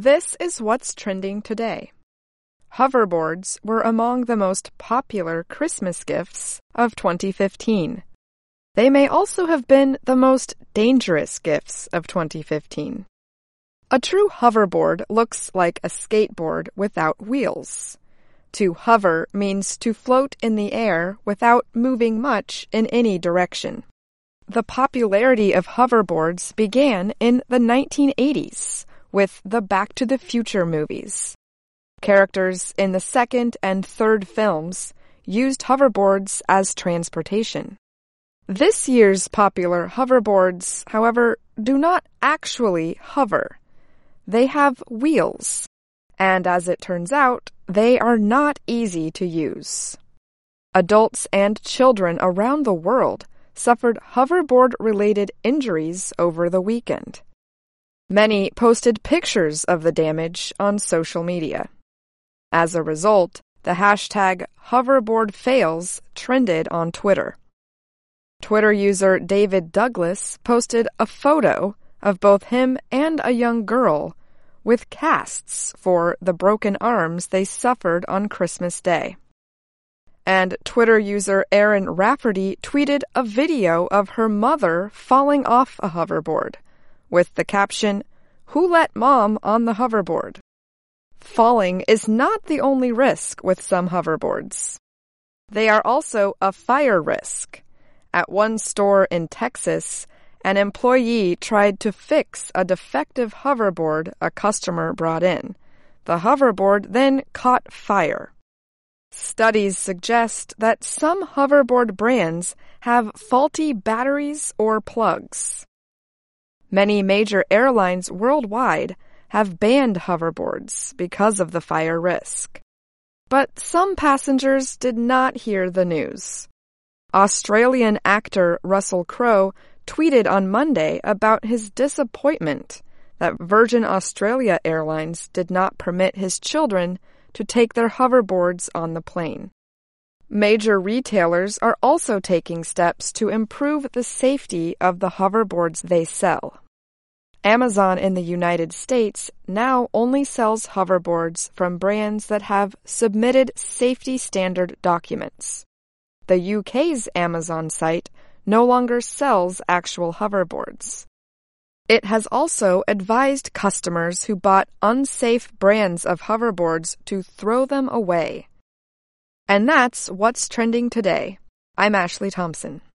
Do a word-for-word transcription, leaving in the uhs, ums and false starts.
This is what's trending today. Hoverboards were among the most popular Christmas gifts of twenty fifteen. They may also have been the most dangerous gifts of twenty fifteen. A true hoverboard looks like a skateboard without wheels. To hover means to float in the air without moving much in any direction. The popularity of hoverboards began in the nineteen eighties with the Back to the Future movies. Characters in the second and third films used hoverboards as transportation. This year's popular hoverboards, however, do not actually hover. They have wheels, and as it turns out, they are not easy to use. Adults and children around the world suffered hoverboard-related injuries over the weekend. Many posted pictures of the damage on social media. As a result, the hashtag hoverboardfails trended on Twitter. Twitter user David Douglas posted a photo of both him and a young girl with casts for the broken arms they suffered on Christmas Day. And Twitter user Erin Rafferty tweeted a video of her mother falling off a hoverboard with the caption, "Who let mom on the hoverboard?" Falling is not the only risk with some hoverboards. They are also a fire risk. At one store in Texas, an employee tried to fix a defective hoverboard a customer brought in. The hoverboard then caught fire. Studies suggest that some hoverboard brands have faulty batteries or plugs. Many major airlines worldwide have banned hoverboards because of the fire risk. But some passengers did not hear the news. Australian actor Russell Crowe tweeted on Monday about his disappointment that Virgin Australia Airlines did not permit his children to take their hoverboards on the plane. Major retailers are also taking steps to improve the safety of the hoverboards they sell. Amazon in the United States now only sells hoverboards from brands that have submitted safety standard documents. The U K's Amazon site no longer sells actual hoverboards. It has also advised customers who bought unsafe brands of hoverboards to throw them away. And that's what's trending today. I'm Ashley Thompson.